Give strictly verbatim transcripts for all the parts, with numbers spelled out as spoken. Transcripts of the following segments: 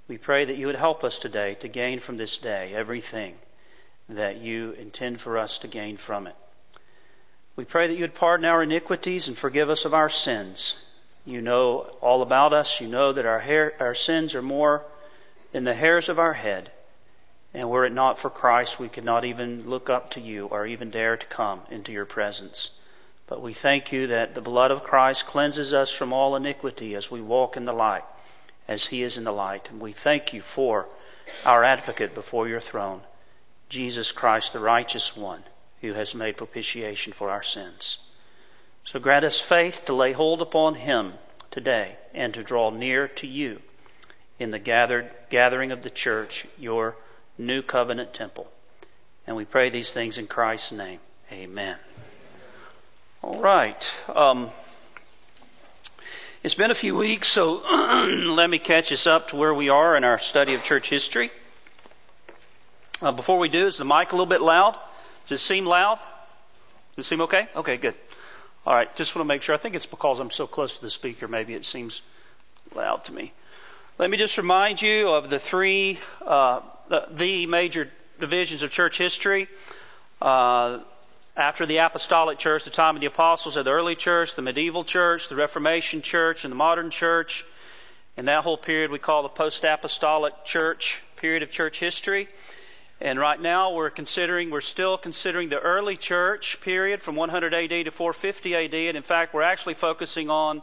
We pray that you would help us today to gain from this day everything that you intend for us to gain from it. We pray that you would pardon our iniquities and forgive us of our sins. You know all about us. You know that our hair, our sins are more than the hairs of our head. And were it not for Christ, we could not even look up to you or even dare to come into your presence. But we thank you that the blood of Christ cleanses us from all iniquity as we walk in the light, as he is in the light. And we thank you for our advocate before your throne, Jesus Christ, the righteous one, who has made propitiation for our sins. So grant us faith to lay hold upon him today and to draw near to you in the gathered gathering of the church, your new covenant temple. And we pray these things in Christ's name. Amen. All right. Um, it's been a few weeks, so let me catch us up to where we are in our study of church history. Uh, before we do, is the mic a little bit loud? Does it seem loud? Does it seem okay? Okay, good. All right, just want to make sure. I think it's because I'm so close to the speaker. Maybe it seems loud to me. Let me just remind you of the three, uh, the, the major divisions of church history. Uh, after the apostolic church, the time of the apostles, of the early church, the medieval church, the Reformation church, and the modern church. And that whole period we call the post-apostolic church period of church history. And right now we're considering, we're still considering the early church period from one hundred A D to four fifty A D. And in fact, we're actually focusing on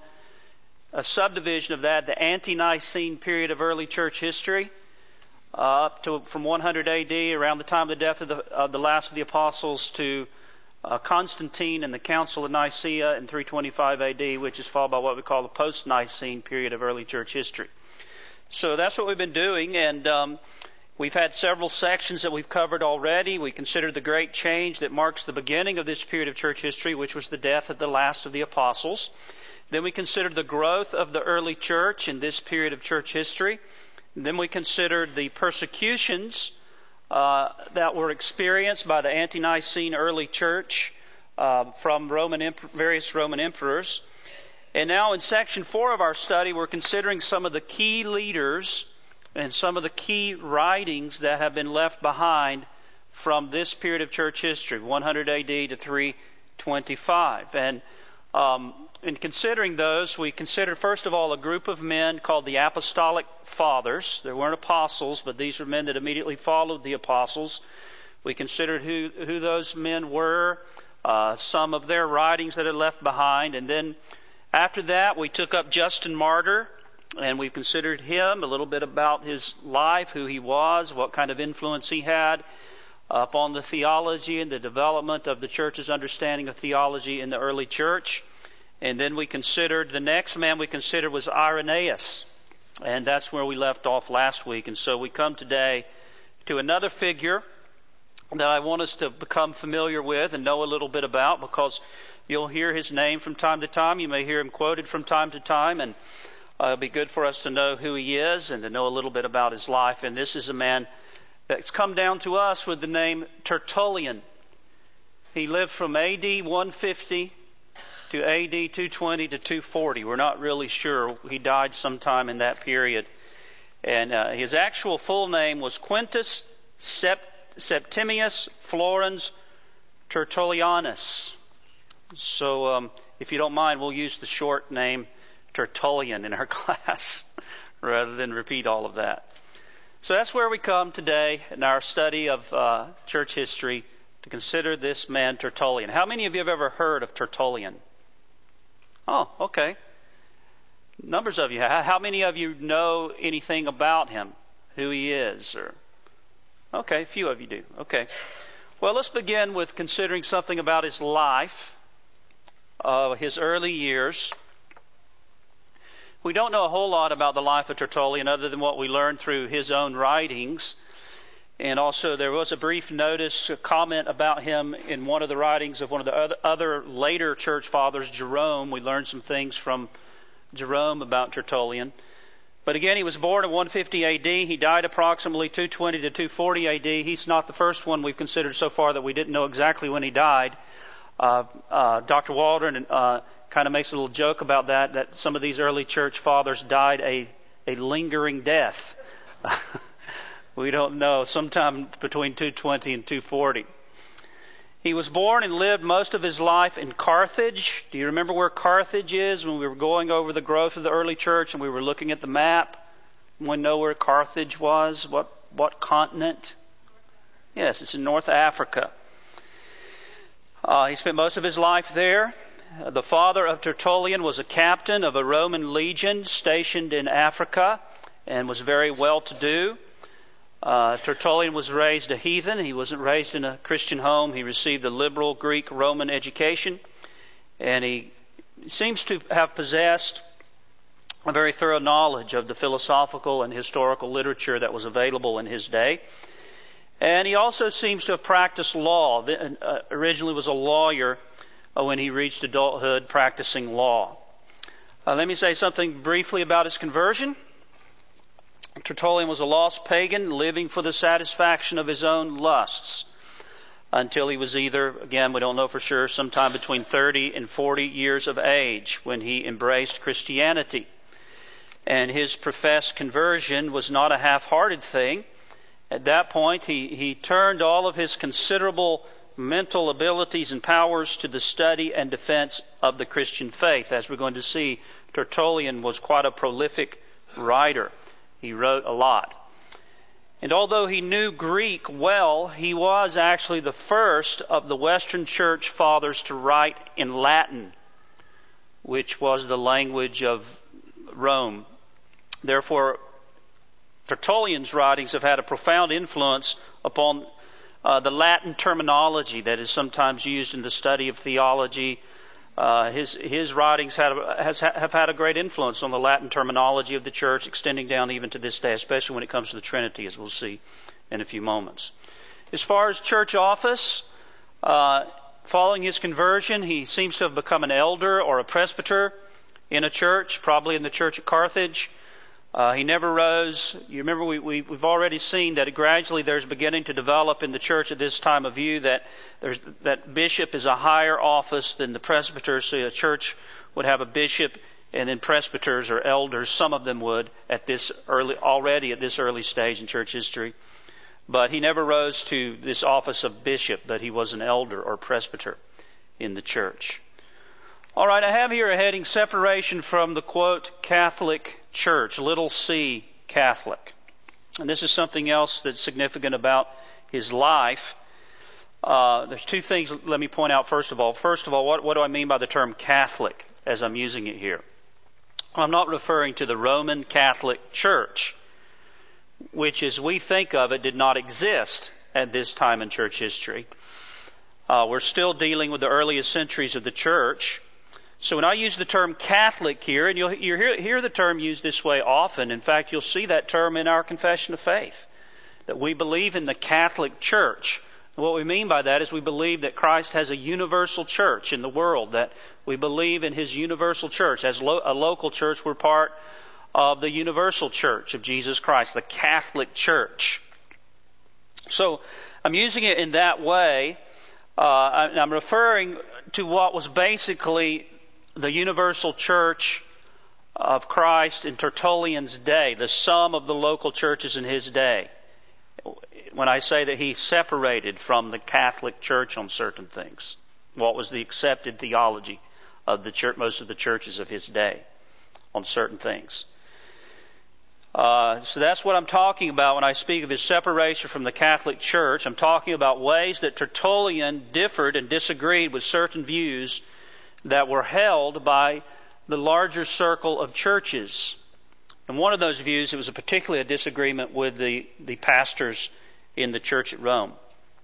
a subdivision of that, the ante-Nicene period of early church history, uh, up to from one hundred A D, around the time of the death of the, of the last of the apostles, to uh, Constantine and the Council of Nicaea in three twenty-five A D, which is followed by what we call the post-Nicene period of early church history. So that's what we've been doing, and um, we've had several sections that we've covered already. We considered the great change that marks the beginning of this period of church history, which was the death of the last of the apostles. Then we considered the growth of the early church in this period of church history. And then we considered the persecutions uh, that were experienced by the ante-Nicene early church uh, from Roman emp- various Roman emperors. And now in section four of our study, we're considering some of the key leaders and some of the key writings that have been left behind from this period of church history, one hundred A D to three twenty-five. And um, in considering those, we considered, first of all, a group of men called the Apostolic Fathers. They weren't apostles, but these were men that immediately followed the apostles. We considered who, who those men were, uh, some of their writings that are left behind. And then after that, we took up Justin Martyr, and we've considered him, a little bit about his life, who he was, what kind of influence he had upon the theology and the development of the church's understanding of theology in the early church. And then we considered, the next man we considered was Irenaeus. And that's where we left off last week. And so we come today to another figure that I want us to become familiar with and know a little bit about, because you'll hear his name from time to time. You may hear him quoted from time to time, and uh, it'll be good for us to know who he is and to know a little bit about his life. And this is a man that's come down to us with the name Tertullian. He lived from A D one fifty to A D two twenty to two forty. We're not really sure. He died sometime in that period. And uh, his actual full name was Quintus Sept- Septimius Florens Tertullianus. So um, if you don't mind, we'll use the short name Tertullian in our class rather than repeat all of that. So that's where we come today in our study of uh, church history to consider this man Tertullian. How many of you have ever heard of Tertullian? Oh, okay. Numbers of you. How many of you know anything about him, who he is? Or okay, a few of you do. Okay. Well, let's begin with considering something about his life, uh, his early years. We don't know a whole lot about the life of Tertullian other than what we learned through his own writings. And also there was a brief notice, a comment about him in one of the writings of one of the other, other later church fathers, Jerome. We learned some things from Jerome about Tertullian. But again, he was born in one fifty A D. He died approximately two twenty to two forty A D. He's not the first one we've considered so far that we didn't know exactly when he died. Uh, uh, Doctor Waldron uh, kind of makes a little joke about that, that some of these early church fathers died a, a lingering death. We don't know, sometime between two twenty and two forty. He was born and lived most of his life in Carthage. Do you remember where Carthage is? When we were going over the growth of the early church and we were looking at the map, we know where Carthage was. What what continent? Yes, it's in North Africa. Uh, he spent most of his life there. Uh, the father of Tertullian was a captain of a Roman legion stationed in Africa and was very well-to-do. Uh, Tertullian was raised a heathen. He wasn't raised in a Christian home. He received a liberal Greek-Roman education, and he seems to have possessed a very thorough knowledge of the philosophical and historical literature that was available in his day. And he also seems to have practiced law. Uh, originally was a lawyer uh, when he reached adulthood, practicing law. Uh, let me say something briefly about his conversion. Tertullian was a lost pagan living for the satisfaction of his own lusts until he was either, again, we don't know for sure, sometime between thirty and forty years of age when he embraced Christianity. And his professed conversion was not a half-hearted thing. At that point, he, he turned all of his considerable mental abilities and powers to the study and defense of the Christian faith. As we're going to see, Tertullian was quite a prolific writer. He wrote a lot. And although he knew Greek well, he was actually the first of the Western Church fathers to write in Latin, which was the language of Rome. Therefore, Tertullian's writings have had a profound influence upon uh, the Latin terminology that is sometimes used in the study of theology. Uh, his his writings had, has, have had a great influence on the Latin terminology of the church, extending down even to this day, especially when it comes to the Trinity, as we'll see in a few moments. As far as church office, uh, following his conversion, he seems to have become an elder or a presbyter in a church, probably in the church at Carthage. Uh, he never rose. You remember we, we, we've already seen that gradually there's beginning to develop in the church at this time of view that there's, that bishop is a higher office than the presbyter. So a church would have a bishop and then presbyters or elders. Some of them would at this early, already at this early stage in church history. But he never rose to this office of bishop, but he was an elder or presbyter in the church. All right, I have here a heading, separation from the, quote, Catholic Church, little c, Catholic. And this is something else that's significant about his life. Uh, there's two things let me point out first of all. First of all, what, what do I mean by the term Catholic as I'm using it here? I'm not referring to the Roman Catholic Church, which as we think of it did not exist at this time in church history. Uh, we're still dealing with the earliest centuries of the church. So when I use the term Catholic here, and you'll you hear, hear the term used this way often. In fact, you'll see that term in our confession of faith, that we believe in the Catholic Church. And what we mean by that is we believe that Christ has a universal church in the world, that we believe in His universal church. As lo- a local church, we're part of the universal church of Jesus Christ, the Catholic Church. So I'm using it in that way. Uh, I'm referring to what was basically the universal church of Christ in Tertullian's day, the sum of the local churches in his day. When I say that he separated from the Catholic Church on certain things, what was the accepted theology of the church, most of the churches of his day on certain things. Uh, so that's what I'm talking about when I speak of his separation from the Catholic Church. I'm talking about ways that Tertullian differed and disagreed with certain views that were held by the larger circle of churches. And one of those views, it was a particularly a disagreement with the, the pastors in the church at Rome.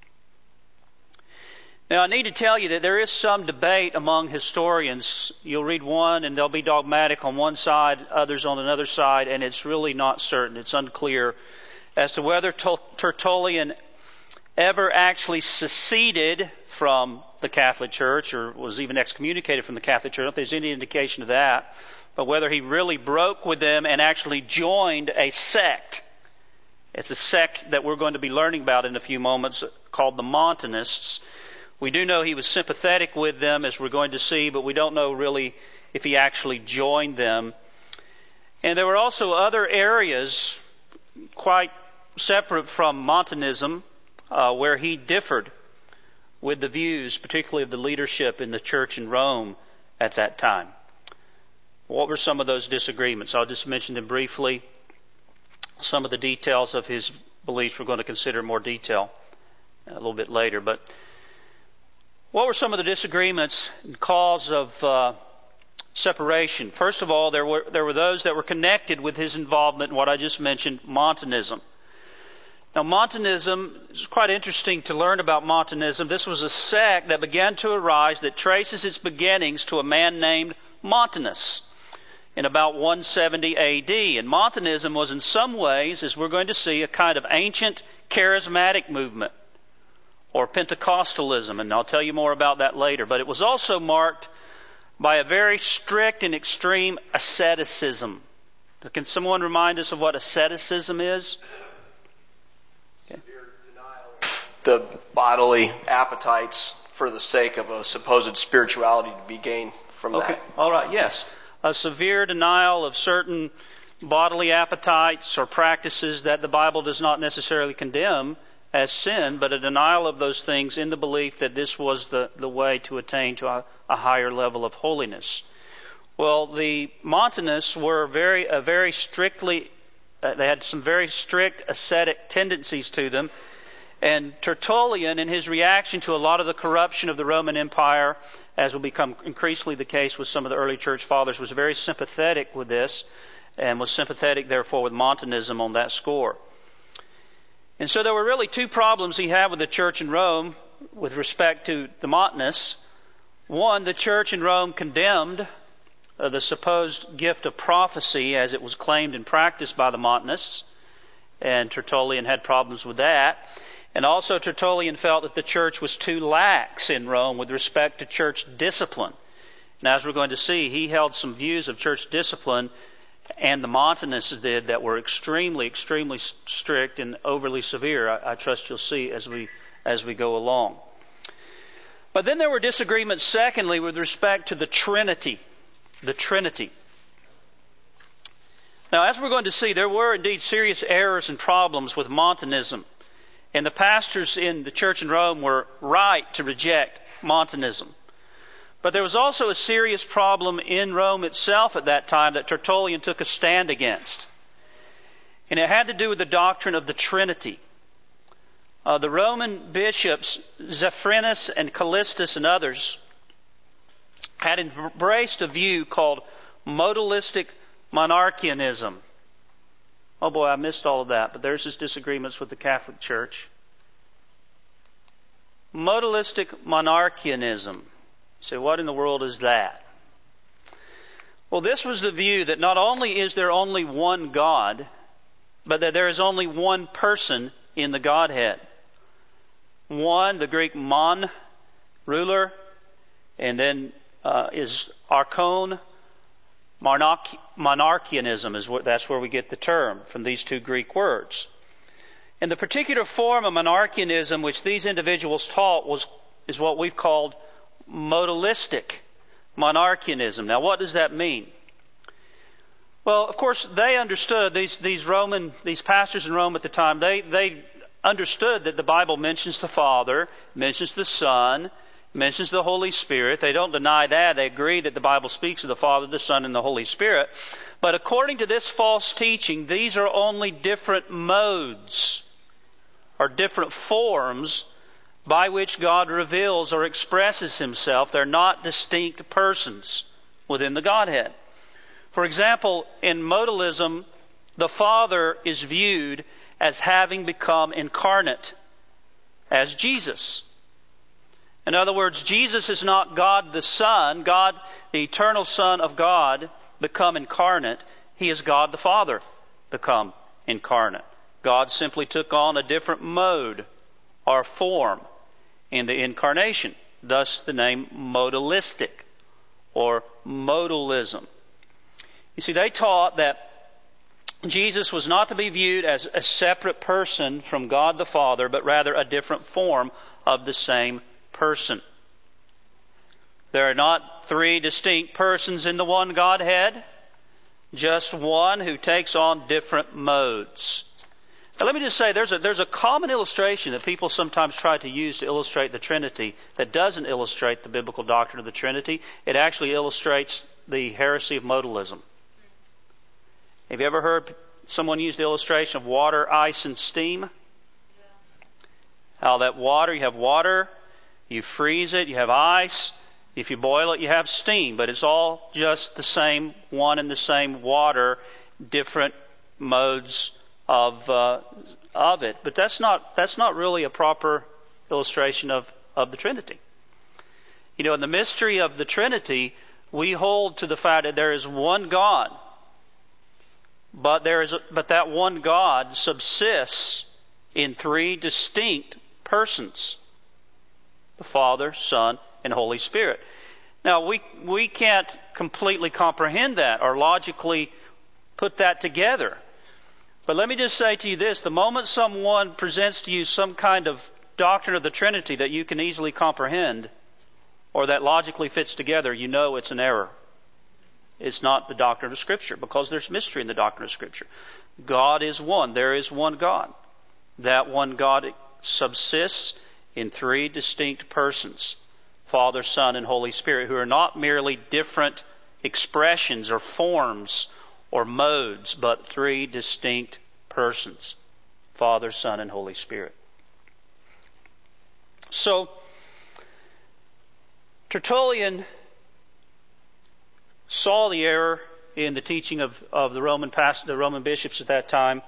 Now, I need to tell you that there is some debate among historians. You'll read one and they'll be dogmatic on one side, others on another side, and it's really not certain. It's unclear as to whether Tertullian ever actually seceded from the Catholic Church or was even excommunicated from the Catholic Church. I don't think there's any indication of that. But whether he really broke with them and actually joined a sect. It's a sect that we're going to be learning about in a few moments called the Montanists. We do know he was sympathetic with them, as we're going to see, but we don't know really if he actually joined them. And there were also other areas quite separate from Montanism, uh, where he differed with the views, particularly of the leadership in the church in Rome at that time. What were some of those disagreements? I'll just mention them briefly. Some of the details of his beliefs we're going to consider in more detail a little bit later. But what were some of the disagreements and cause of uh, separation? First of all, there were there were those that were connected with his involvement in what I just mentioned, Montanism. Now, Montanism, it's quite interesting to learn about Montanism. This was a sect that began to arise that traces its beginnings to a man named Montanus in about one seventy A D. And Montanism was in some ways, as we're going to see, a kind of ancient charismatic movement or Pentecostalism, and I'll tell you more about that later. But it was also marked by a very strict and extreme asceticism. Can someone remind us of what asceticism is? Okay. The bodily appetites for the sake of a supposed spirituality to be gained from okay. that. All right, yes. A severe denial of certain bodily appetites or practices that the Bible does not necessarily condemn as sin, but a denial of those things in the belief that this was the, the way to attain to a, a higher level of holiness. Well, the Montanists were very, a very strictly, uh, they had some very strict ascetic tendencies to them. And Tertullian, in his reaction to a lot of the corruption of the Roman Empire, as will become increasingly the case with some of the early church fathers, was very sympathetic with this and was sympathetic, therefore, with Montanism on that score. And so there were really two problems he had with the church in Rome with respect to the Montanists. One, the church in Rome condemned uh, the supposed gift of prophecy as it was claimed and practiced by the Montanists, and Tertullian had problems with that. And also Tertullian felt that the church was too lax in Rome with respect to church discipline. And as we're going to see, he held some views of church discipline, and the Montanists did, that were extremely, extremely strict and overly severe. I, I trust you'll see as we as we go along. But then there were disagreements, secondly, with respect to the Trinity. The Trinity. Now, as we're going to see, there were indeed serious errors and problems with Montanism. And the pastors in the church in Rome were right to reject Montanism. But there was also a serious problem in Rome itself at that time that Tertullian took a stand against. And it had to do with the doctrine of the Trinity. Uh, the Roman bishops, Zephyrinus and Callistus and others, had embraced a view called modalistic monarchianism. Oh boy, I missed all of that, but there's his disagreements with the Catholic Church. Modalistic monarchianism. So what in the world is that? Well, this was the view that not only is there only one God, but that there is only one person in the Godhead. One, the Greek mon, ruler, and then uh, is archon, monarch, monarchianism is what, that's where we get the term from these two Greek words. And the particular form of monarchianism which these individuals taught was is what we've called modalistic monarchianism. Now, what does that mean? Well, of course, they understood, these these Roman, these pastors in Rome at the time, they they understood that the Bible mentions the Father, mentions the Son, mentions the Holy Spirit. They don't deny that. They agree that the Bible speaks of the Father, the Son, and the Holy Spirit. But according to this false teaching, these are only different modes or different forms by which God reveals or expresses Himself. They're not distinct persons within the Godhead. For example, in modalism, the Father is viewed as having become incarnate as Jesus. In other words, Jesus is not God the Son, God, the eternal Son of God, become incarnate. He is God the Father become incarnate. God simply took on a different mode or form in the incarnation. Thus the name modalistic or modalism. You see, they taught that Jesus was not to be viewed as a separate person from God the Father, but rather a different form of the same person. There are not three distinct persons in the one Godhead, just one who takes on different modes. Now, let me just say, there's a, there's a common illustration that people sometimes try to use to illustrate the Trinity that doesn't illustrate the biblical doctrine of the Trinity. It actually illustrates the heresy of modalism. Have you ever heard someone use the illustration of water, ice, and steam? How that water, you have water, you freeze it, you have ice. If you boil it, you have steam. But it's all just the same one and the same water, different modes of uh, of it. But that's not that's not really a proper illustration of, of the Trinity. You know, in the mystery of the Trinity, we hold to the fact that there is one God. But there is a, but that one God subsists in three distinct persons: the Father, Son, and Holy Spirit. Now, we we can't completely comprehend that or logically put that together. But let me just say to you this: the moment someone presents to you some kind of doctrine of the Trinity that you can easily comprehend or that logically fits together, you know it's an error. It's not the doctrine of Scripture, because there's mystery in the doctrine of Scripture. God is one. There is one God. That one God subsists in three distinct persons: Father, Son, and Holy Spirit, who are not merely different expressions or forms or modes, but three distinct persons: Father, Son, and Holy Spirit. So, Tertullian saw the error in the teaching of, of the Roman past, the Roman bishops at that time.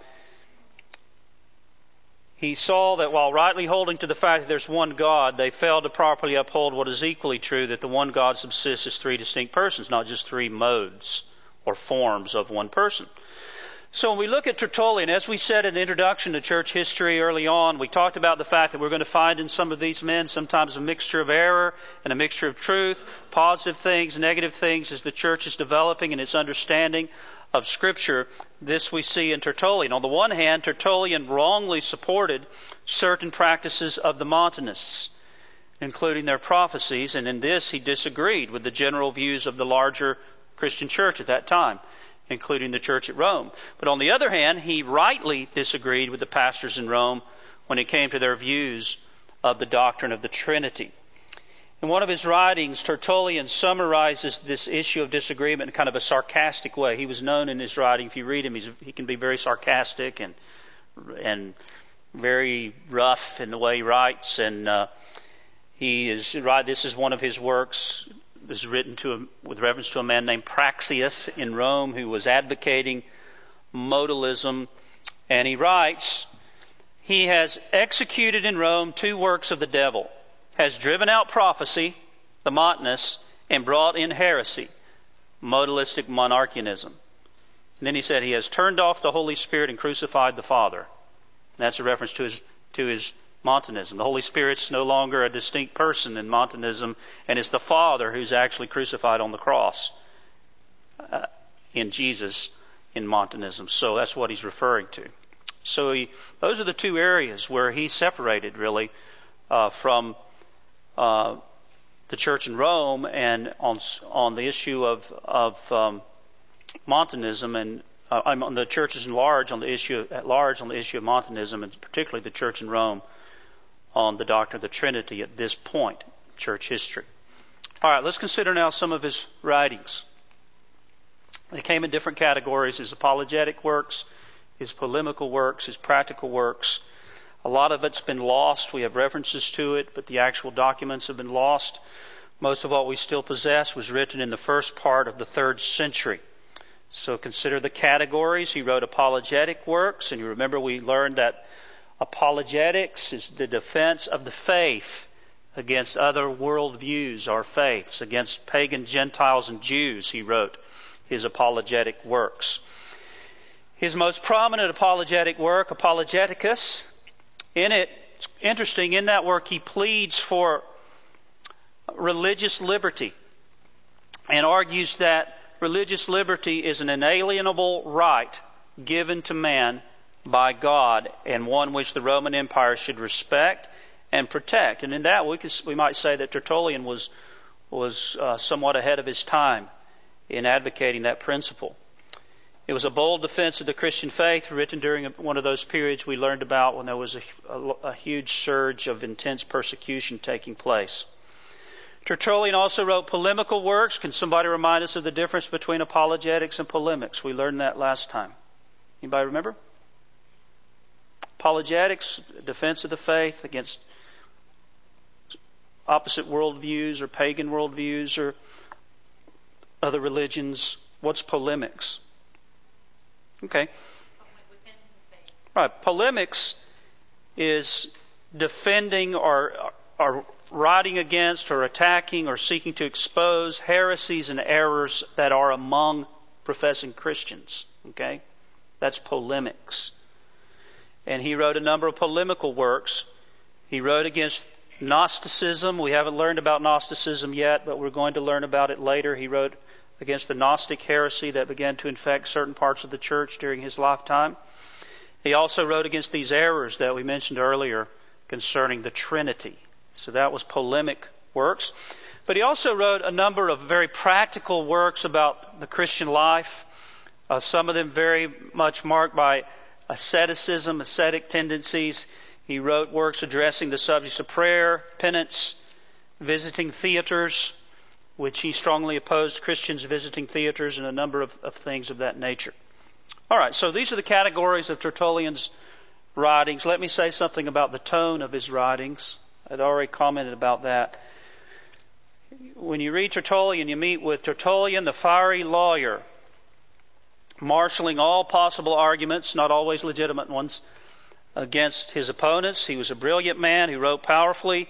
He saw that while rightly holding to the fact that there's one God, they failed to properly uphold what is equally true, that the one God subsists as three distinct persons, not just three modes or forms of one person. So when we look at Tertullian, as we said in the introduction to church history early on, we talked about the fact that we're going to find in some of these men sometimes a mixture of error and a mixture of truth, positive things, negative things, as the church is developing in its understanding of Scripture. This we see in Tertullian. On the one hand, Tertullian wrongly supported certain practices of the Montanists, including their prophecies, and in this he disagreed with the general views of the larger Christian church at that time, including the church at Rome. But on the other hand, he rightly disagreed with the pastors in Rome when it came to their views of the doctrine of the Trinity. In one of his writings, Tertullian summarizes this issue of disagreement in kind of a sarcastic way. He was known in his writing, if you read him, he's, he can be very sarcastic and and very rough in the way he writes. And uh, he is right. This is one of his works. This is written to a, with reference to a man named Praxeas in Rome who was advocating modalism. And he writes, "He has executed in Rome two works of the devil, has driven out prophecy, the Montanists, and brought in heresy, modalistic monarchianism." And then he said he has turned off the Holy Spirit and crucified the Father. And that's a reference to his to his Montanism. The Holy Spirit's no longer a distinct person in Montanism, and it's the Father who's actually crucified on the cross uh, in Jesus in Montanism. So that's what he's referring to. So he, those are the two areas where he separated really uh, from uh, the church in Rome, and on on the issue of of um, Montanism, and uh, on the churches in large on the issue at large on the issue of Montanism, and particularly the church in Rome on the doctrine of the Trinity at this point in church history. All right, let's consider now some of his writings. They came in different categories: his apologetic works, his polemical works, his practical works. A lot of it's been lost. We have references to it, but the actual documents have been lost. Most of what we still possess was written in the first part of the third century. So consider the categories. He wrote apologetic works, and you remember we learned that apologetics is the defense of the faith against other worldviews or faiths, against pagan Gentiles and Jews. He wrote his apologetic works. His most prominent apologetic work, Apologeticus, in it, it's interesting, in that work he pleads for religious liberty and argues that religious liberty is an inalienable right given to man by God, and one which the Roman Empire should respect and protect. And in that, we could, we might say that Tertullian was was uh, somewhat ahead of his time in advocating that principle. It was a bold defense of the Christian faith, written during one of those periods we learned about when there was a, a, a huge surge of intense persecution taking place. Tertullian also wrote polemical works. Can somebody remind us of the difference between apologetics and polemics? We learned that last time. Anybody remember? Apologetics, defense of the faith against opposite worldviews or pagan worldviews or other religions. What's polemics? Okay. Right. Polemics is defending or, or writing against or attacking or seeking to expose heresies and errors that are among professing Christians. Okay? That's polemics. And he wrote a number of polemical works. He wrote against Gnosticism. We haven't learned about Gnosticism yet, but we're going to learn about it later. He wrote against the Gnostic heresy that began to infect certain parts of the church during his lifetime. He also wrote against these errors that we mentioned earlier concerning the Trinity. So that was polemic works. But he also wrote a number of very practical works about the Christian life. Uh, some of them very much marked by asceticism, ascetic tendencies. He wrote works addressing the subjects of prayer, penance, visiting theaters, which he strongly opposed Christians visiting theaters and a number of, of things of that nature. All right, so these are the categories of Tertullian's writings. Let me say something about the tone of his writings. I'd already commented about that. When you read Tertullian, you meet with Tertullian, the fiery lawyer, marshaling all possible arguments, not always legitimate ones, against his opponents. He was a brilliant man who wrote powerfully,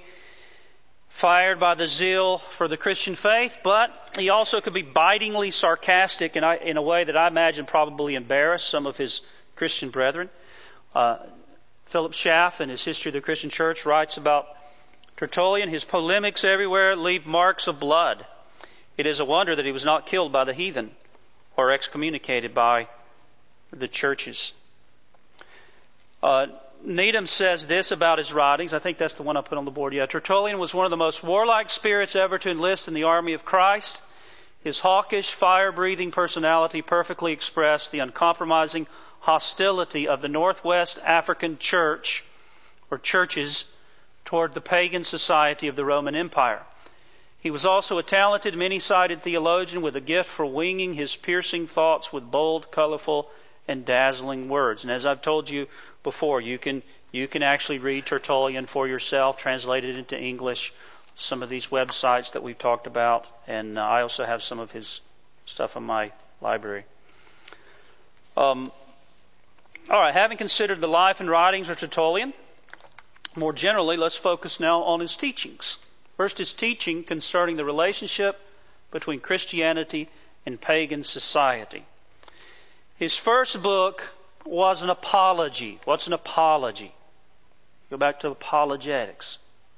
fired by the zeal for the Christian faith, but he also could be bitingly sarcastic in, in a way that I imagine probably embarrassed some of his Christian brethren. Uh, Philip Schaff, in his History of the Christian Church, writes about Tertullian, his polemics everywhere leave marks of blood. It is a wonder that he was not killed by the heathen or excommunicated by the churches. Uh, Needham says this about his writings. I think that's the one I put on the board. Yeah, Tertullian was one of the most warlike spirits ever to enlist in the army of Christ. His hawkish, fire-breathing personality perfectly expressed the uncompromising hostility of the Northwest African church, or churches, toward the pagan society of the Roman Empire. He was also a talented, many-sided theologian with a gift for winging his piercing thoughts with bold, colorful, and dazzling words. And as I've told you before, you can you can actually read Tertullian for yourself, translated into English, some of these websites that we've talked about, and uh, I also have some of his stuff in my library. Um, all right, having considered the life and writings of Tertullian, more generally, let's focus now on his teachings. First, his teaching concerning the relationship between Christianity and pagan society. His first book was an apology. What's an apology? Go back to apologetics.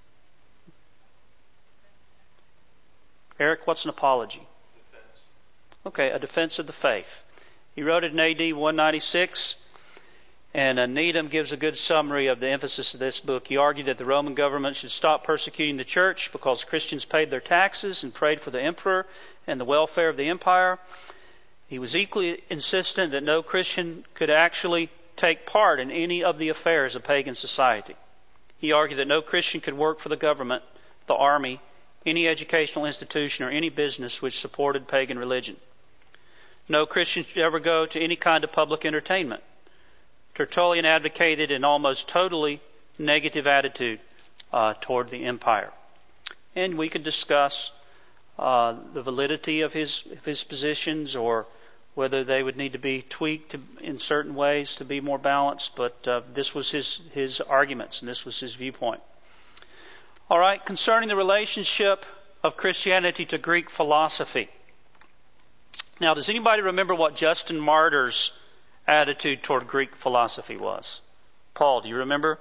Eric, what's an apology? Defense. Okay, a defense of the faith. He wrote it in A D one ninety-six, and uh, Needham gives a good summary of the emphasis of this book. He argued that the Roman government should stop persecuting the church because Christians paid their taxes and prayed for the emperor and the welfare of the empire. He was equally insistent that no Christian could actually take part in any of the affairs of pagan society. He argued that no Christian could work for the government, the army, any educational institution, or any business which supported pagan religion. No Christian should ever go to any kind of public entertainment. Tertullian advocated an almost totally negative attitude uh, toward the empire. And we could discuss uh, the validity of his, of his positions, or whether they would need to be tweaked to, in certain ways to be more balanced, but uh, this was his, his arguments, and this was his viewpoint. All right, concerning the relationship of Christianity to Greek philosophy. Now, does anybody remember what Justin Martyr's attitude toward Greek philosophy was? Paul, do you remember?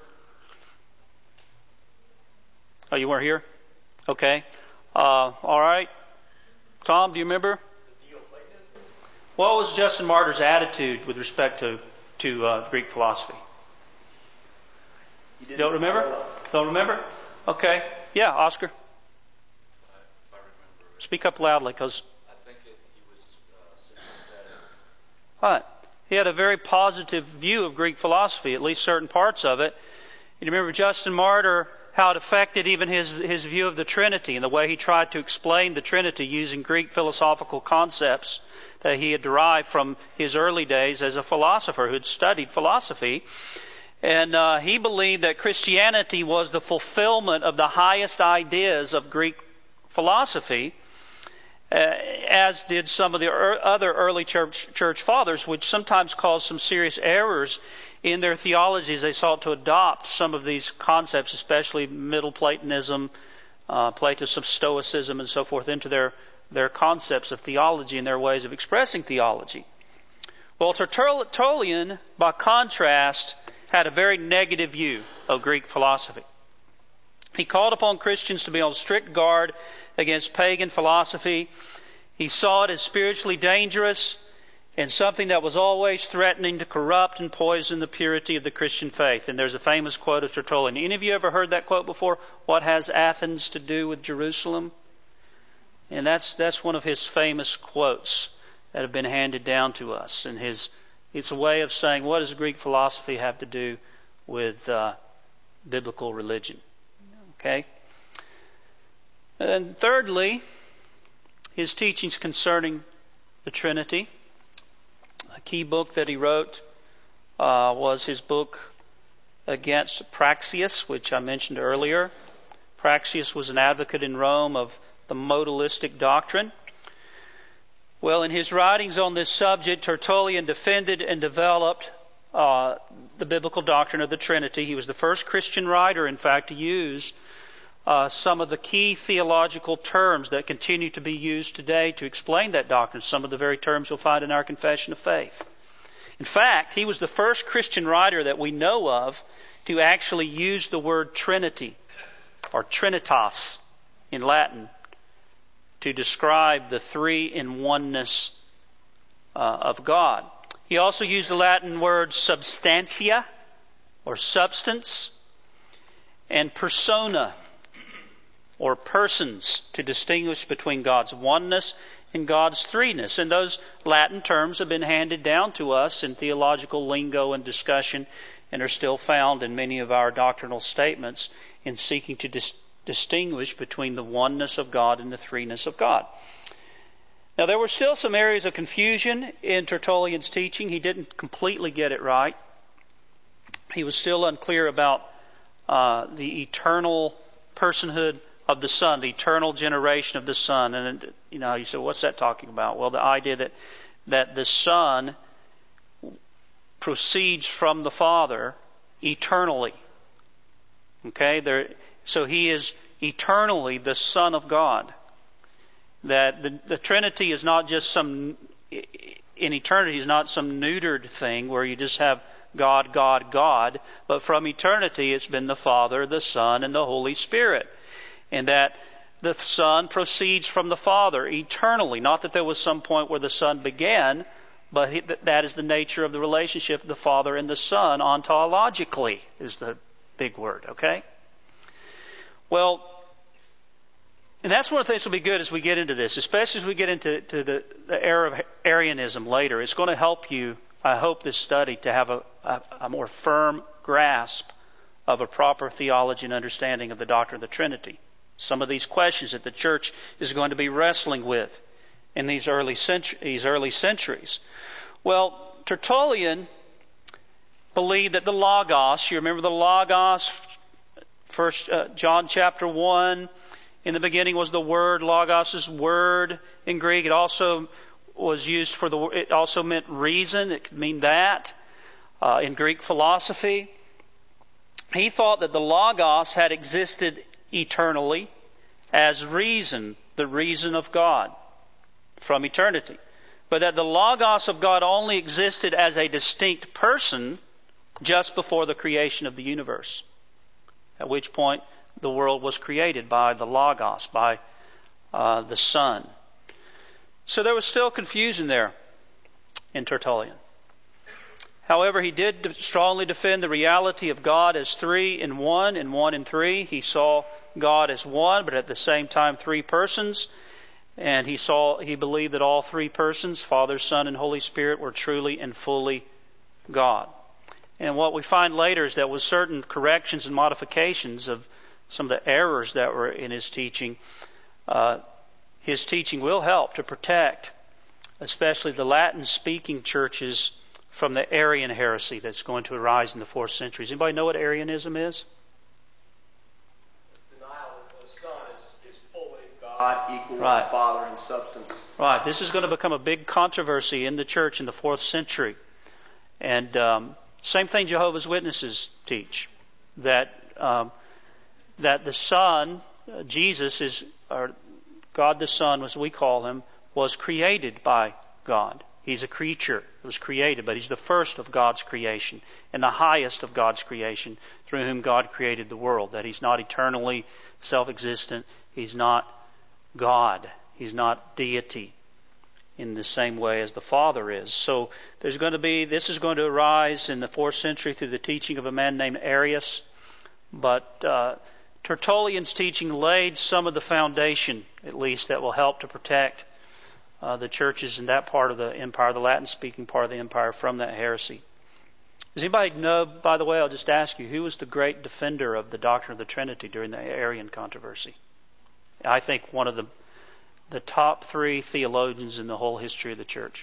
Oh, you weren't here? Okay. Uh, all right. Tom, do you remember? What was Justin Martyr's attitude with respect to, to uh, Greek philosophy? You don't remember? Don't remember? Okay. Yeah, Oscar. If I remember it, Speak up loudly, because I think it, he was uh, saying that What? He had a very positive view of Greek philosophy, at least certain parts of it. You remember Justin Martyr, how it affected even his, his view of the Trinity and the way he tried to explain the Trinity using Greek philosophical concepts that he had derived from his early days as a philosopher who had studied philosophy. And uh, he believed that Christianity was the fulfillment of the highest ideas of Greek philosophy, uh, as did some of the er- other early church, church fathers, which sometimes caused some serious errors in their theologies. They sought to adopt some of these concepts, especially Middle Platonism, uh, Platonism, Stoicism, and so forth, into their, their concepts of theology and their ways of expressing theology. Well, Tertullian, by contrast, had a very negative view of Greek philosophy. He called upon Christians to be on strict guard against pagan philosophy. He saw it as spiritually dangerous and something that was always threatening to corrupt and poison the purity of the Christian faith. And there's a famous quote of Tertullian. Any of you ever heard that quote before? What has Athens to do with Jerusalem? And that's that's one of his famous quotes that have been handed down to us. And his it's a way of saying, what does Greek philosophy have to do with uh, biblical religion? Okay. And thirdly, his teachings concerning the Trinity. A key book that he wrote uh, was his book against Praxeas, which I mentioned earlier. Praxeas was an advocate in Rome of the modalistic doctrine. Well, in his writings on this subject, Tertullian defended and developed uh, the biblical doctrine of the Trinity. He was the first Christian writer, in fact, to use uh, some of the key theological terms that continue to be used today to explain that doctrine, some of the very terms you'll find in our Confession of Faith. In fact, he was the first Christian writer that we know of to actually use the word Trinity, or Trinitas in Latin, to describe the three-in-oneness uh, of God. He also used the Latin words substantia, or substance, and persona, or persons, to distinguish between God's oneness and God's threeness. And those Latin terms have been handed down to us in theological lingo and discussion, and are still found in many of our doctrinal statements in seeking to dis- distinguish between the oneness of God and the threeness of God. Now, there were still some areas of confusion in Tertullian's teaching. He didn't completely get it right. He was still unclear about uh, the eternal personhood of the Son, the eternal generation of the Son. And, you know, you say, what's that talking about? Well, the idea that, that the Son proceeds from the Father eternally. Okay? There, so He is eternally the Son of God. That the, the Trinity is not just some, in eternity is not some neutered thing where you just have God, God, God, but from eternity it's been the Father, the Son, and the Holy Spirit. And that the Son proceeds from the Father eternally. Not that there was some point where the Son began, but he, that is the nature of the relationship of the Father and the Son ontologically, is the big word, okay? Well, and that's one of the things that will be good as we get into this, especially as we get into to the, the era of Arianism later. It's going to help you, I hope, this study to have a, a, a more firm grasp of a proper theology and understanding of the doctrine of the Trinity. Some of these questions that the church is going to be wrestling with in these early centu- these early centuries. Well, Tertullian believed that the Logos, you remember the Logos, first uh, John chapter one, in the beginning was the Word. Logos is word in Greek. It also was used for the, it also meant reason. It could mean that uh, in Greek philosophy. He thought that the Logos had existed eternally as reason, the reason of God from eternity. But that the Logos of God only existed as a distinct person just before the creation of the universe. At which point the world was created by the Logos, by uh, the Son. So there was still confusion there in Tertullian. However, he did strongly defend the reality of God as three in one and one in three. He saw God as one, but at the same time three persons. And he saw, he believed that all three persons, Father, Son, and Holy Spirit, were truly and fully God. And what we find later is that with certain corrections and modifications of some of the errors that were in his teaching, uh, his teaching will help to protect especially the Latin-speaking churches from the Arian heresy that's going to arise in the fourth century. Does anybody know what Arianism is? Denial that the Son is, is fully God, equal Right. with the Father in substance. Right. This is going to become a big controversy in the church in the fourth century. And um, same thing Jehovah's Witnesses teach, that um, that the Son, uh, Jesus, is, or God the Son, as we call him, was created by God. He's a creature that was created, but he's the first of God's creation and the highest of God's creation through whom God created the world. That he's not eternally self-existent. He's not God. He's not deity in the same way as the Father is. So there's going to be, this is going to arise in the fourth century through the teaching of a man named Arius. But uh, Tertullian's teaching laid some of the foundation, at least, that will help to protect Uh, the churches in that part of the empire, the Latin-speaking part of the empire, from that heresy. Does anybody know, by the way, I'll just ask you, who was the great defender of the doctrine of the Trinity during the Arian controversy? I think one of the the top three theologians in the whole history of the church.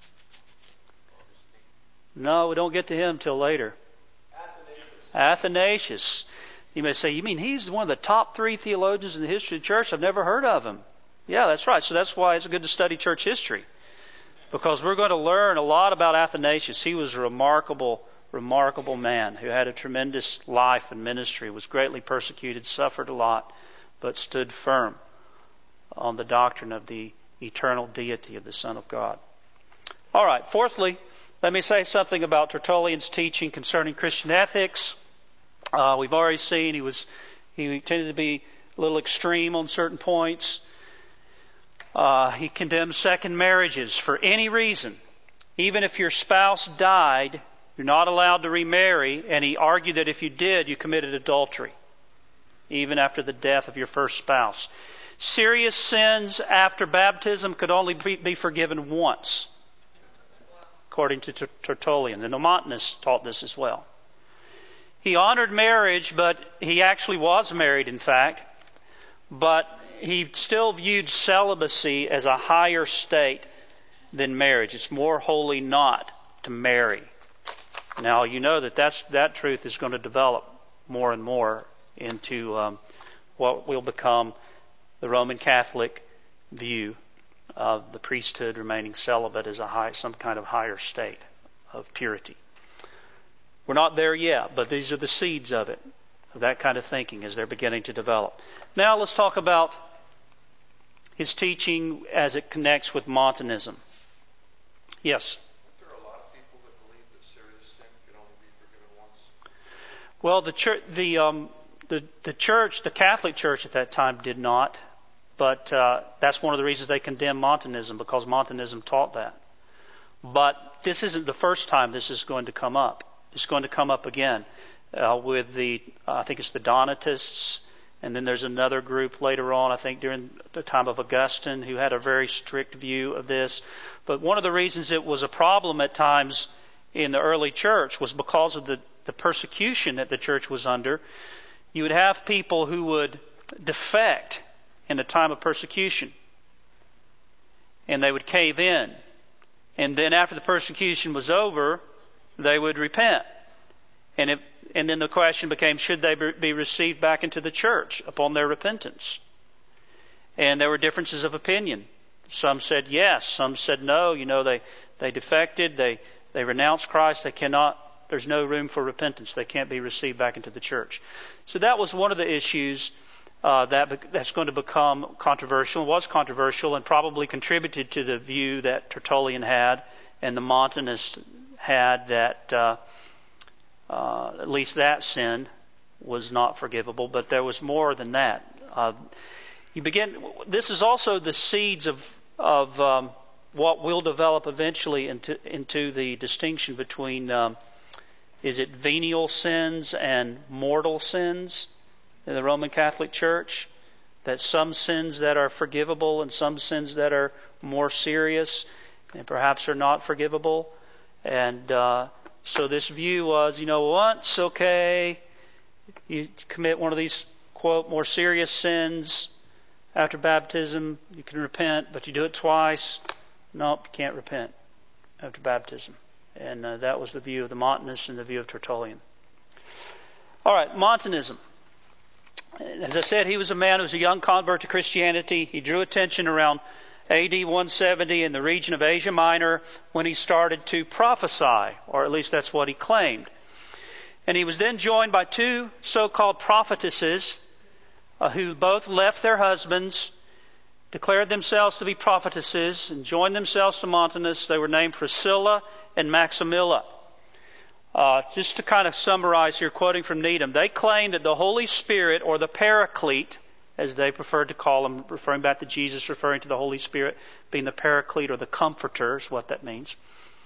No, we don't get to him till later. Athanasius. Athanasius. You may say, you mean he's one of the top three theologians in the history of the church? I've never heard of him. Yeah, that's right. So that's why it's good to study church history, because we're going to learn a lot about Athanasius. He was a remarkable, remarkable man who had a tremendous life and ministry, was greatly persecuted, suffered a lot, but stood firm on the doctrine of the eternal deity of the Son of God. All right. Fourthly, let me say something about Tertullian's teaching concerning Christian ethics. Uh, we've already seen he was he tended to be a little extreme on certain points. Uh, he condemned second marriages for any reason. Even if your spouse died, you're not allowed to remarry. And he argued that if you did, you committed adultery, even after the death of your first spouse. Serious sins after baptism could only be, be forgiven once, according to Tertullian. The Montanus taught this as well. He honored marriage, but he actually was married, in fact. But he still viewed celibacy as a higher state than marriage. It's more holy not to marry. Now, you know that that's, that truth is going to develop more and more into um, what will become the Roman Catholic view of the priesthood remaining celibate as a high, some kind of higher state of purity. We're not there yet, but these are the seeds of it, of that kind of thinking as they're beginning to develop. Now let's talk about his teaching as it connects with Montanism. Yes? There are a lot of people that believe that serious sin can only be forgiven once. Well, the church, the um, the the church, the Catholic Church at that time did not, but uh, that's one of the reasons they condemned Montanism, because Montanism taught that. But this isn't the first time this is going to come up. It's going to come up again uh, with the, uh, I think it's the Donatists. And then there's another group later on, I think during the time of Augustine, who had a very strict view of this. But one of the reasons it was a problem at times in the early church was because of the, the persecution that the church was under. You would have people who would defect in a time of persecution, and they would cave in. And then after the persecution was over, they would repent. And if And then the question became, should they be received back into the church upon their repentance? And there were differences of opinion. Some said yes. Some said no. You know, they, they defected. They, they renounced Christ. They cannot, there's no room for repentance. They can't be received back into the church. So that was one of the issues uh, that that's going to become controversial, was controversial, and probably contributed to the view that Tertullian had and the Montanists had, that uh, Uh, at least that sin was not forgivable, but there was more than that. Uh, you begin. This is also the seeds of of um, what will develop eventually into into the distinction between um, is it venial sins and mortal sins in the Roman Catholic Church. that some sins that are forgivable and some sins that are more serious and perhaps are not forgivable. And uh, so this view was, you know, once, okay, you commit one of these, quote, more serious sins after baptism, you can repent, but you do it twice, nope, you can't repent after baptism. And uh, that was the view of the Montanists and the view of Tertullian. All right, Montanism. As I said, he was a man who was a young convert to Christianity. He drew attention around A D one seventy in the region of Asia Minor when he started to prophesy, or at least that's what he claimed. And he was then joined by two so-called prophetesses uh, who both left their husbands, declared themselves to be prophetesses, and joined themselves to Montanists. They were named Priscilla and Maximilla. Uh, just to kind of summarize here, quoting from Needham, they claimed that the Holy Spirit, or the Paraclete, as they preferred to call him, referring back to Jesus, referring to the Holy Spirit being the Paraclete or the Comforter is what that means.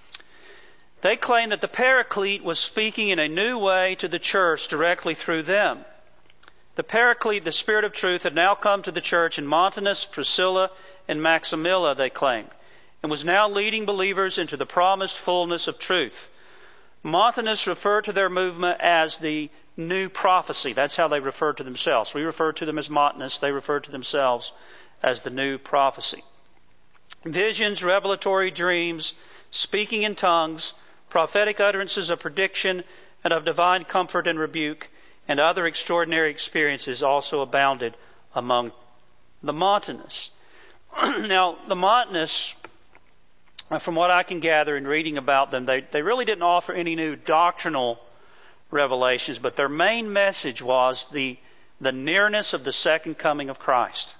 They claimed that the Paraclete was speaking in a new way to the church directly through them. The Paraclete, the Spirit of truth, had now come to the church in Montanus, Priscilla, and Maximilla, they claimed, and was now leading believers into the promised fullness of truth. Montanists refer to their movement as the new prophecy. That's how they refer to themselves. We refer to them as Montanists. They refer to themselves as the new prophecy. Visions, revelatory dreams, speaking in tongues, prophetic utterances of prediction and of divine comfort and rebuke, and other extraordinary experiences also abounded among the Montanists. Now, the Montanists, from what I can gather in reading about them, they, they really didn't offer any new doctrinal revelations, but their main message was the, the nearness of the second coming of Christ.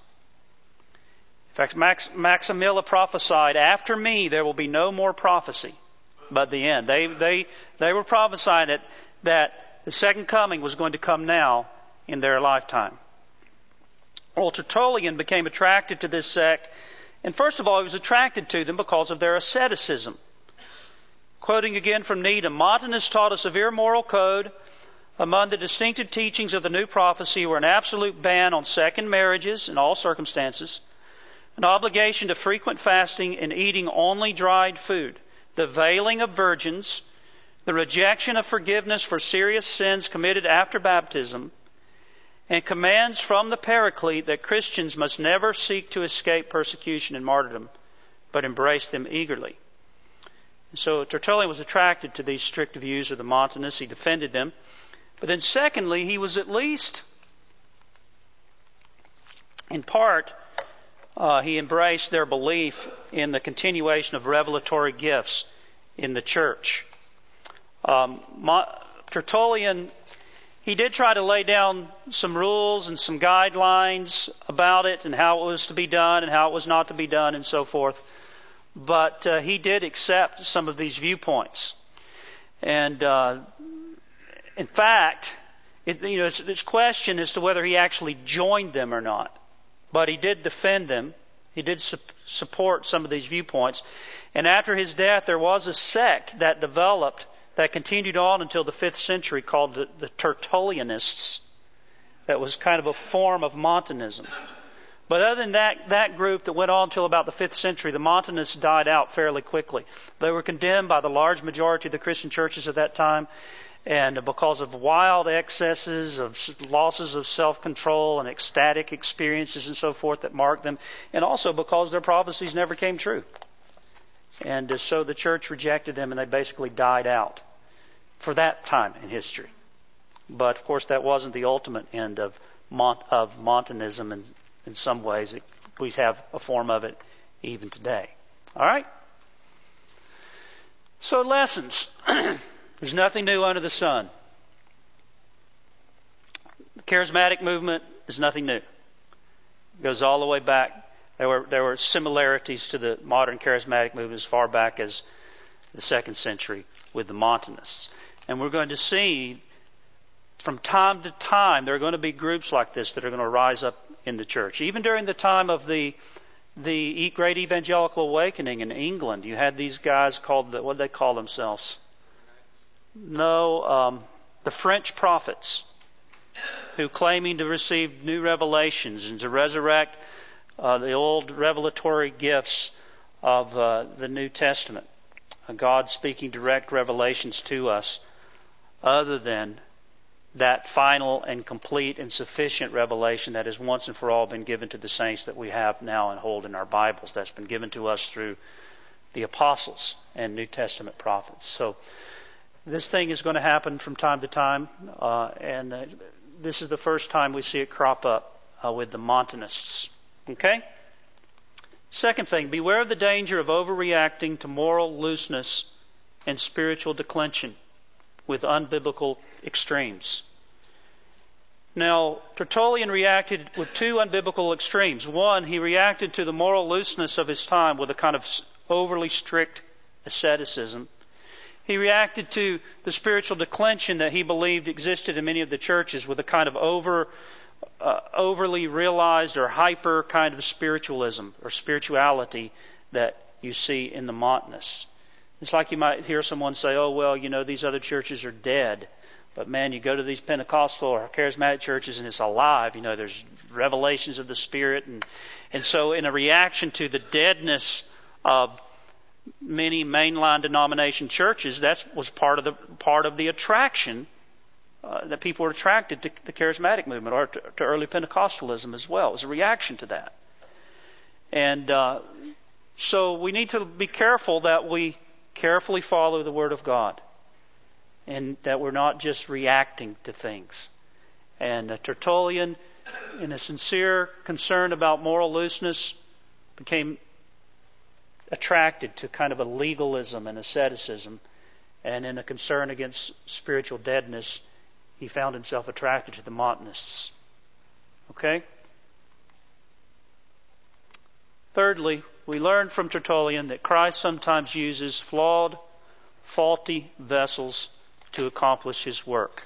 In fact, Max, Maximilla prophesied, after me there will be no more prophecy, but the end. They, they, they were prophesying that, that the second coming was going to come now in their lifetime. Well, Tertullian became attracted to this sect. And first of all, he was attracted to them because of their asceticism. Quoting again from Needham, Montanists taught a severe moral code. Among the distinctive teachings of the new prophecy were an absolute ban on second marriages in all circumstances, an obligation to frequent fasting and eating only dried food, the veiling of virgins, the rejection of forgiveness for serious sins committed after baptism, and commands from the Paraclete that Christians must never seek to escape persecution and martyrdom, but embrace them eagerly. And so Tertullian was attracted to these strict views of the Montanists. He defended them. But then secondly, he was at least, in part, uh, he embraced their belief in the continuation of revelatory gifts in the church. Um, Mo- Tertullian He did try to lay down some rules and some guidelines about it and how it was to be done and how it was not to be done and so forth. But uh, he did accept some of these viewpoints. And uh, in fact, it, you know, it's, it's question as to whether he actually joined them or not. But he did defend them. He did su- support some of these viewpoints. And after his death, there was a sect that developed that continued on until the fifth century called the, the Tertullianists. That was kind of a form of Montanism. But other than that, that group that went on until about the fifth century, the Montanists died out fairly quickly. They were condemned by the large majority of the Christian churches at that time, and because of wild excesses, of losses of self-control and ecstatic experiences and so forth that marked them, and also because their prophecies never came true. And so the church rejected them and they basically died out for that time in history. But of course that wasn't the ultimate end of Mont, of Montanism, and in some ways it, we have a form of it even today. All right? So lessons. There's nothing new under the sun. The charismatic movement is nothing new. It goes all the way back. There were there were similarities to the modern charismatic movement as far back as the second century with the Montanists. And we're going to see from time to time there are going to be groups like this that are going to rise up in the church. Even during the time of the the Great Evangelical Awakening in England, you had these guys called, the, what did they call themselves? No, um, the French prophets. who claiming to receive new revelations and to resurrect uh, the old revelatory gifts of uh, the New Testament. Uh, God speaking direct revelations to us other than that final and complete and sufficient revelation that has once and for all been given to the saints that we have now and hold in our Bibles. That's been given to us through the apostles and New Testament prophets. So this thing is going to happen from time to time, uh, and uh, this is the first time we see it crop up uh, with the Montanists. Okay? Second thing, beware of the danger of overreacting to moral looseness and spiritual declension with unbiblical extremes. Now, Tertullian reacted with two unbiblical extremes. One, he reacted to the moral looseness of his time with a kind of overly strict asceticism. He reacted to the spiritual declension that he believed existed in many of the churches with a kind of over, uh, overly realized or hyper kind of spiritualism or spirituality that you see in the Montanists. It's like you might hear someone say, oh, well, you know, these other churches are dead. But man, you go to these Pentecostal or charismatic churches and it's alive. You know, there's revelations of the Spirit. And, and so in a reaction to the deadness of many mainline denomination churches, that was part of the, part of the attraction uh, that people were attracted to the charismatic movement or to, to early Pentecostalism as well. It was a reaction to that. And uh, so we need to be careful that we carefully follow the Word of God, and that we're not just reacting to things. And uh, Tertullian, in a sincere concern about moral looseness, became attracted to kind of a legalism and asceticism. And in a concern against spiritual deadness, he found himself attracted to the Montanists. Okay? Thirdly, we learn from Tertullian that Christ sometimes uses flawed, faulty vessels to accomplish His work.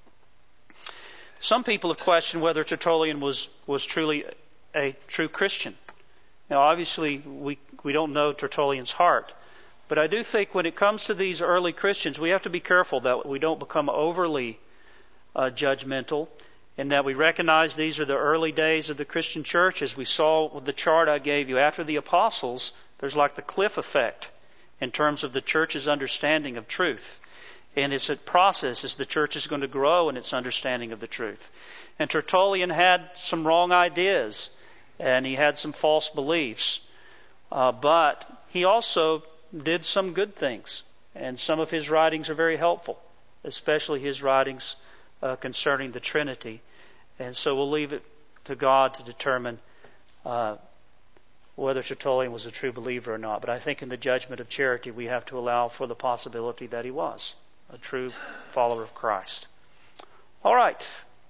Some people have questioned whether Tertullian was, was truly a true Christian. Now, obviously, we, we don't know Tertullian's heart. But I do think when it comes to these early Christians, we have to be careful that we don't become overly uh, judgmental, and that we recognize these are the early days of the Christian church. As we saw with the chart I gave you, after the apostles, there's like the cliff effect in terms of the church's understanding of truth. And it's a process as the church is going to grow in its understanding of the truth. And Tertullian had some wrong ideas, and he had some false beliefs. Uh, but he also did some good things. And some of his writings are very helpful, especially his writings uh, concerning the Trinity. And so we'll leave it to God to determine uh, whether Tertullian was a true believer or not. But I think in the judgment of charity, we have to allow for the possibility that he was a true follower of Christ. All right.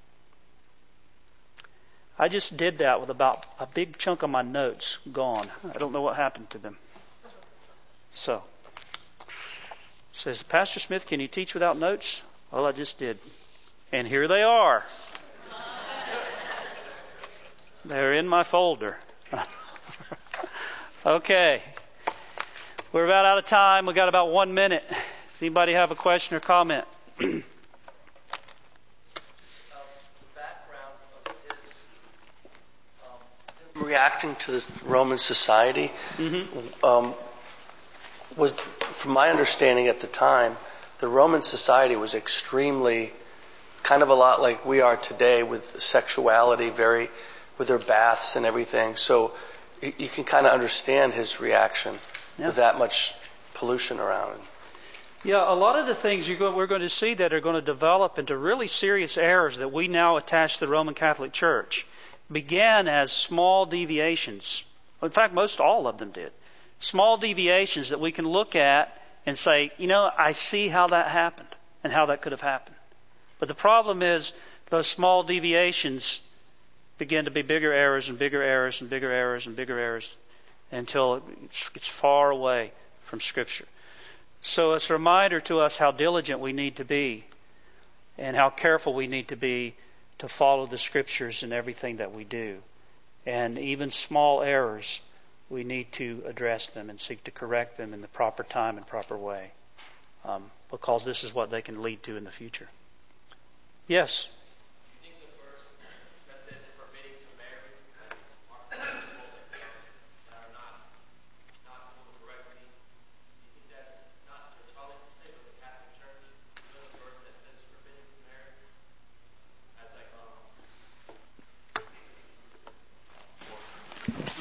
I just did that with about a big chunk of my notes gone. I don't know what happened to them. So, says, Pastor Smith, can you teach without notes? Well, I just did. And here they are. They're in my folder. Okay. We're about out of time. We've got about one minute. Does anybody have a question or comment? Reacting to the Roman society, Mm-hmm. um, was, from my understanding at the time, the Roman society was extremely, kind of a lot like we are today with sexuality, very, with their baths and everything. So you, you can kind of understand his reaction Yeah. with that much pollution around. Yeah, a lot of the things you're going, we're going to see that are going to develop into really serious errors that we now attach to the Roman Catholic Church began as small deviations. In fact, most all of them did. Small deviations that we can look at and say, you know, I see how that happened and how that could have happened. But the problem is those small deviations begin to be bigger errors and bigger errors and bigger errors and bigger errors until it's far away from Scripture. So it's a reminder to us how diligent we need to be and how careful we need to be to follow the Scriptures in everything that we do. And even small errors, we need to address them and seek to correct them in the proper time and proper way. Um, because this is what they can lead to in the future. Yes? I think the verse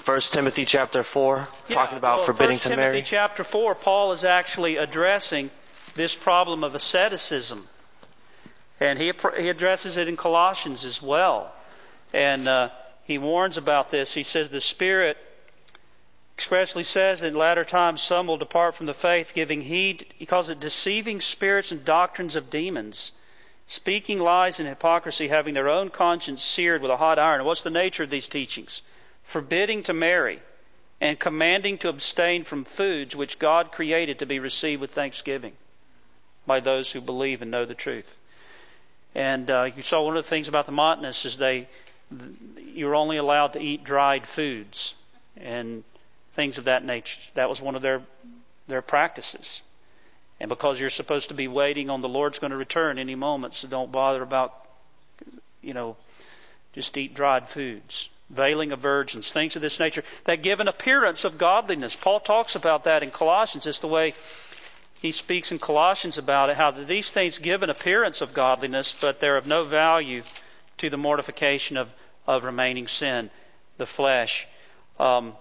First Timothy chapter four, Yeah, talking about well, forbidding First to Timothy marry? chapter four, Paul is actually addressing this problem of asceticism. And he, he addresses it in Colossians as well. And uh, he warns about this. He says the Spirit expressly says in latter times some will depart from the faith, giving heed, he calls it deceiving spirits and doctrines of demons, speaking lies and hypocrisy, having their own conscience seared with a hot iron. And what's the nature of these teachings? Forbidding to marry and commanding to abstain from foods which God created to be received with thanksgiving by those who believe and know the truth. And uh, you saw one of the things about the Montanists is they, you're only allowed to eat dried foods and things of that nature. That was one of their their practices. And because you're supposed to be waiting on the Lord's going to return any moment, so don't bother about, you know, just eat dried foods. Veiling of virgins, things of this nature that give an appearance of godliness. Paul talks about that in Colossians. It's the way he speaks in Colossians about it, how these things give an appearance of godliness, but they're of no value to the mortification of, of remaining sin, the flesh. Um,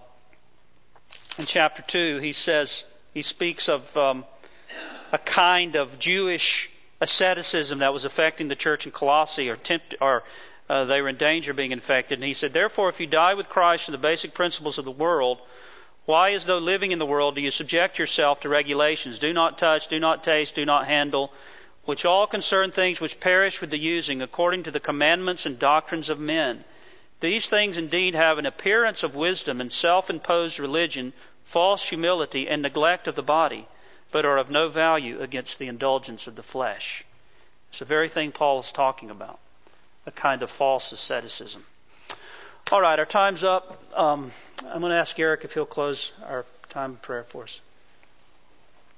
in chapter two, he says, he speaks of um, a kind of Jewish asceticism that was affecting the church in Colossae, or, tempt, or uh, they were in danger of being infected. And he said, therefore, if you die with Christ in the basic principles of the world, why, as though living in the world, do you subject yourself to regulations? Do not touch, do not taste, do not handle, which all concern things which perish with the using, according to the commandments and doctrines of men. These things indeed have an appearance of wisdom and self-imposed religion, false humility, and neglect of the body, but are of no value against the indulgence of the flesh. It's the very thing Paul is talking about, a kind of false asceticism. All right, our time's up. Um, I'm going to ask Eric if he'll close our time of prayer for us.